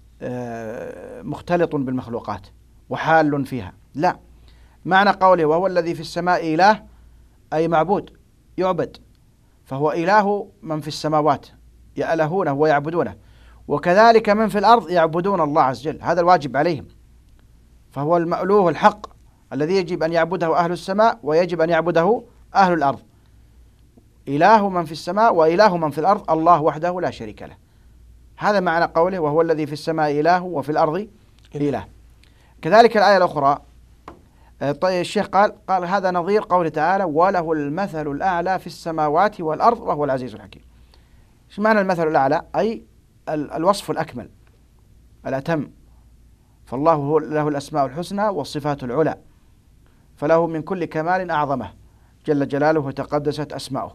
مختلط بالمخلوقات وحال فيها، لا. معنى قوله وهو الذي في السماء إله أي معبود يعبد، فهو إله من في السماوات يألهونه ويعبدونه، وكذلك من في الأرض يعبدون الله عز وجل، هذا الواجب عليهم. فهو المألوه الحق الذي يجب أن يعبده أهل السماء ويجب أن يعبده أهل الأرض. إله من في السماء وإله من في الأرض الله وحده لا شريك له، هذا معنى قوله وهو الذي في السماء إله وفي الأرض إله. كذلك الآية الأخرى طيب الشيخ قال قال هذا نظير قوله تعالى وله المثل الأعلى في السماوات والأرض وهو العزيز الحكيم. ايش معنى المثل الأعلى؟ أي الوصف الأكمل الأتم، فالله هو له الأسماء الحسنى والصفات العلى، فله من كل كمال أعظمه جل جلاله وتقدست أسماؤه.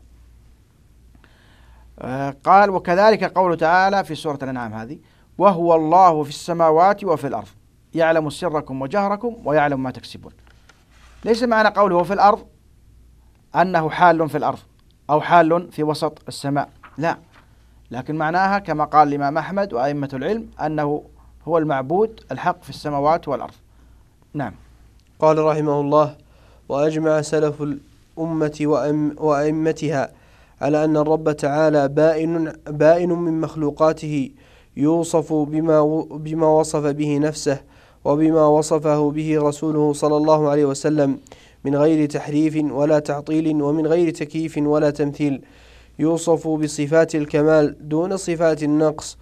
آه قال وكذلك قوله تعالى في سورة الأنعام هذه وهو الله في السماوات وفي الأرض يعلم سركم وجهركم ويعلم ما تكسبون. ليس معنى قوله في الأرض أنه حال في الأرض أو حال في وسط السماء، لا، لكن معناها كما قال الإمام أحمد وأئمة العلم أنه هو المعبود الحق في السماوات والأرض. نعم. قال رحمه الله وأجمع سلف الأمة وأم وأئمتها على أن الرب تعالى بائن, بائن من مخلوقاته يوصف بما, بما وصف به نفسه وبما وصفه به رسوله صلى الله عليه وسلم من غير تحريف ولا تعطيل ومن غير تكييف ولا تمثيل، يوصف بصفات الكمال دون صفات النقص،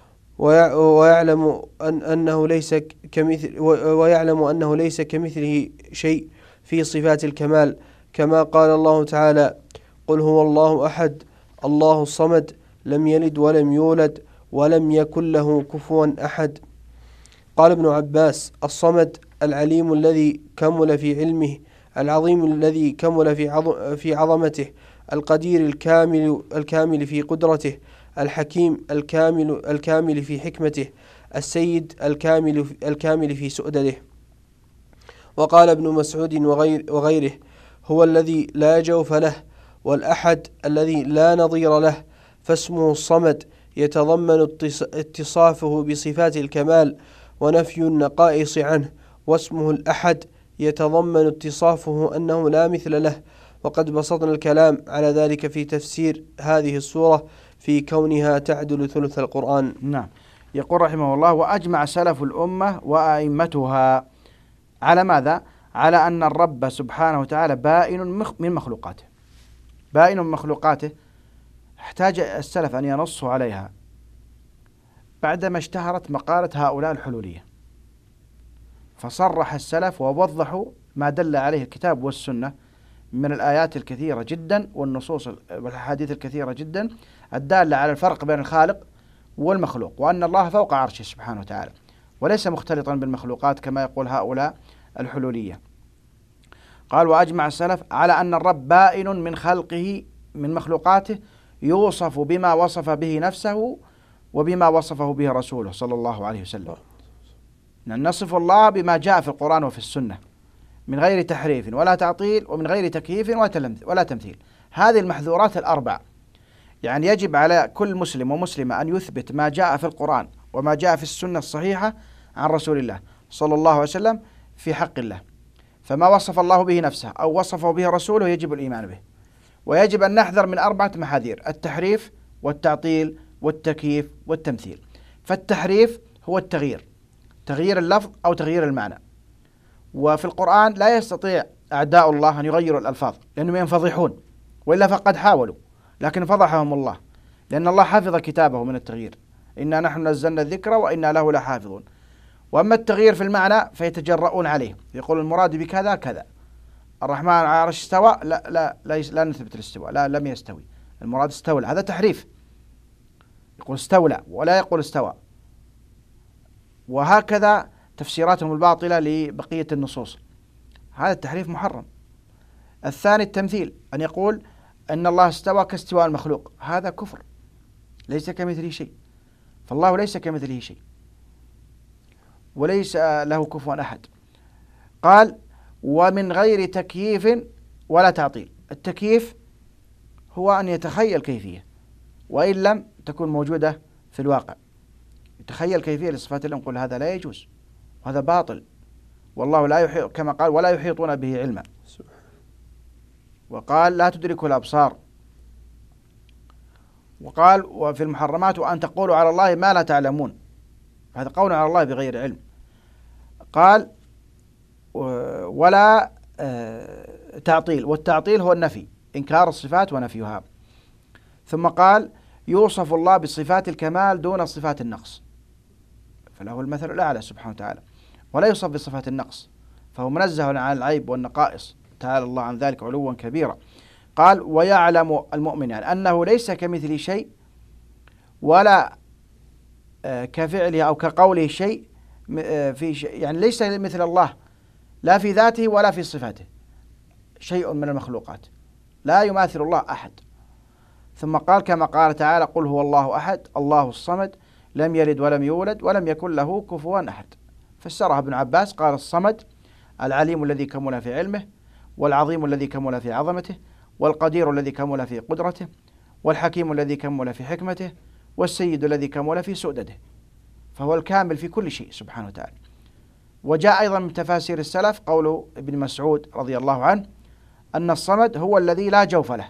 ويعلم أن أنه ليس كمثل ويعلم أنه ليس كمثله شيء في صفات الكمال، كما قال الله تعالى قل هو الله أحد الله الصمد لم يلد ولم يولد ولم يكن له كفوا أحد. قال ابن عباس الصمد العليم الذي كمل في علمه، العظيم الذي كمل في عظ في عظمته، القدير الكامل الكامل في قدرته، الحكيم الكامل الكامل في حكمته، السيد الكامل الكامل في سؤدده. وقال ابن مسعود وغير وغيره هو الذي لا جوف له والأحد الذي لا نظير له، فاسمه الصمد يتضمن اتصافه بصفات الكمال ونفي النقائص عنه، واسمه الأحد يتضمن اتصافه أنه لا مثل له. وقد بسطنا الكلام على ذلك في تفسير هذه السورة في كونها تعدل ثلث القرآن. نعم. يقول رحمه الله وأجمع سلف الأمة وأئمتها على ماذا؟ على أن الرب سبحانه وتعالى بائن من مخلوقاته، بائن من مخلوقاته. احتاج السلف أن ينصوا عليها بعدما اشتهرت مقالة هؤلاء الحلولية، فصرح السلف ووضحوا ما دل عليه الكتاب والسنة من الآيات الكثيرة جدا والنصوص والأحاديث الكثيرة جدا الدالة على الفرق بين الخالق والمخلوق، وأن الله فوق عرشه سبحانه وتعالى وليس مختلطا بالمخلوقات كما يقول هؤلاء الحلولية. قال وأجمع السلف على أن الرب بائن من خلقه من مخلوقاته يوصف بما وصف به نفسه وبما وصفه به رسوله صلى الله عليه وسلم. نصف الله بما جاء في القرآن وفي السنة من غير تحريف ولا تعطيل ومن غير تكييف ولا تمثيل. هذه المحذورات الأربع، يعني يجب على كل مسلم ومسلمة أن يثبت ما جاء في القرآن وما جاء في السنة الصحيحة عن رسول الله صلى الله عليه وسلم في حق الله، فما وصف الله به نفسه أو وصفه به رسوله يجب الإيمان به، ويجب أن نحذر من أربعة محاذير: التحريف والتعطيل والتكييف والتمثيل. فالتحريف هو التغيير، تغيير اللفظ أو تغيير المعنى، وفي القرآن لا يستطيع أعداء الله أن يغيروا الألفاظ لأنهم ينفضحون، وإلا فقد حاولوا لكن فضحهم الله، لأن الله حفظ كتابه من التغيير، إنا نحن نزلنا الذكر وإنا له لحافظون. وأما التغيير في المعنى فيتجرؤون عليه، يقول المراد بكذا كذا، الرحمن على العرش استوى، لا لا لا, لا نثبت الاستواء، لا لم يستوي، المراد استولى، هذا تحريف. يقول استولى ولا يقول استوى. وهكذا تفسيراتهم الباطلة لبقية النصوص، هذا التحريف محرم. الثاني التمثيل، أن يقول أن الله استوى كاستواء المخلوق، هذا كفر، ليس كمثله شيء، فالله ليس كمثله شيء وليس له كفوا أحد. قال ومن غير تكييف ولا تعطيل. التكييف هو أن يتخيل كيفية وإن لم تكن موجودة في الواقع، يتخيل كيفية لصفات الله، نقول هذا لا يجوز وهذا باطل، والله لا يحيط كما قال ولا يحيطون به علما، وقال لا تدركه الأبصار، وقال وفي المحرمات وأن تقولوا على الله ما لا تعلمون، هذا قول على الله بغير علم. قال ولا تعطيل، والتعطيل هو النفي، إنكار الصفات ونفيها. ثم قال يوصف الله بصفات الكمال دون صفات النقص، فله المثل الأعلى سبحانه وتعالى، ولا يوصف بصفات النقص، فهو منزه عن العيب والنقائص، تعالى الله عن ذلك علوا كبيرا. قال ويعلم المؤمن يعني أنه ليس كمثله شيء ولا كفعله أو كقوله شيء في شيء، يعني ليس مثل الله لا في ذاته ولا في صفاته شيء من المخلوقات، لا يماثل الله أحد. ثم قال كما قال تعالى قل هو الله أحد الله الصمد لم يلد ولم يولد ولم يكن له كفوا أحد. فسرها ابن عباس قال الصمد العليم الذي كمل في علمه، والعظيم الذي كمل في عظمته، والقدير الذي كمل في قدرته، والحكيم الذي كمل في حكمته، والسيد الذي كمل في سؤدده، فهو الكامل في كل شيء سبحانه وتعالى. وجاء أيضا من تفاسير السلف قول ابن مسعود رضي الله عنه أن الصمد هو الذي لا جوف له،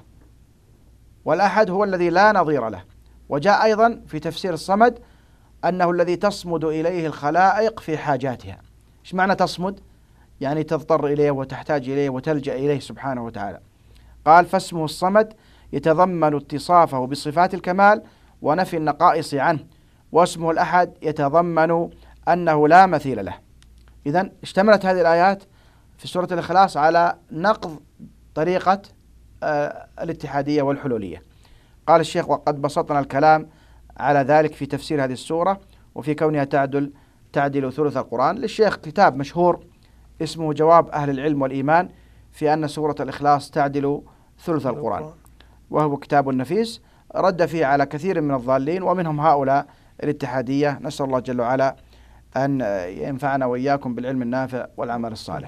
والأحد هو الذي لا نظير له. وجاء أيضا في تفسير الصمد أنه الذي تصمد إليه الخلائق في حاجاتها. إيش معنى تصمد؟ يعني تضطر إليه وتحتاج إليه وتلجأ إليه سبحانه وتعالى. قال فاسمه الصمد يتضمن اتصافه بصفات الكمال ونفي النقائص عنه، واسمه الأحد يتضمن أنه لا مثيل له. إذن اشتملت هذه الآيات في سورة الإخلاص على نقض طريقة آه الاتحادية والحلولية. قال الشيخ وقد بسطنا الكلام على ذلك في تفسير هذه السورة وفي كونها تعدل تعدل ثلث القرآن. للشيخ كتاب مشهور اسمه جواب أهل العلم والإيمان في أن سورة الإخلاص تعدل ثلث القرآن، وهو كتاب نفيس رد فيه على كثير من الضالين ومنهم هؤلاء الاتحادية. نسأل الله جل وعلا أن ينفعنا وإياكم بالعلم النافع والعمل الصالح.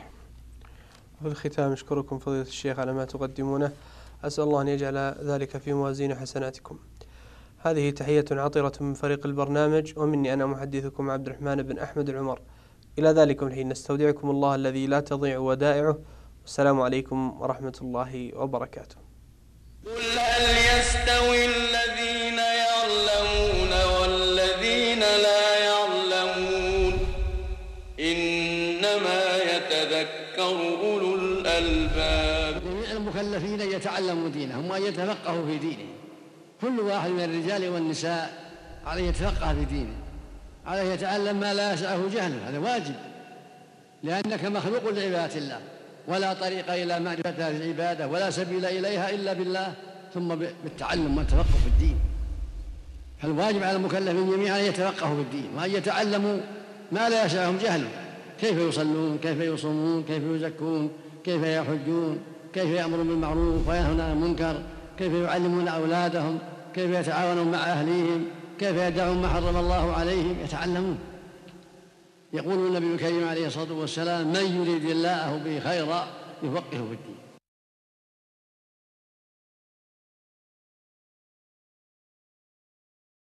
وفي الختام أشكركم فضيلة الشيخ على ما تقدمونه، أسأل الله أن يجعل ذلك في موازين حسناتكم. هذه تحية عطرة من فريق البرنامج، ومني أنا محدثكم عبد الرحمن بن أحمد العمر. إلى ذلك الحين نستودعكم الله الذي لا تضيع ودائعه، والسلام عليكم ورحمة الله وبركاته. قل هل يستوي الذين يعلمون والذين لا يعلمون إنما يتذكر أولو الألباب. جميع المكلفين يتعلموا دينهم وأن يتفقهوا في دينه. كل واحد من الرجال والنساء عليه يتفقه في دينه، عليه يتعلم ما لا يسعه جهله، هذا واجب، لأنك مخلوق لعبادة الله، ولا طريق إلى معرفة هذه العبادة ولا سبيل إليها إلا بالله ثم بالتعلم والتفقه في الدين. فالواجب على المكلفين جميعا أن يتفقهوا في الدين وأن يتعلموا ما لا يسعهم جهله، كيف يصلون، كيف يصومون، كيف يزكون، كيف يحجون، كيف يأمرون بالمعروف وينهون عن المنكر، كيف يعلمون أولادهم، كيف يتعاونون مع أهليهم، كيف يدعون ما حرم الله عليهم، يتعلمون. يقول النبي الكريم عليه الصلاة والسلام من يريد الله به خيرا يفقهه في الدين.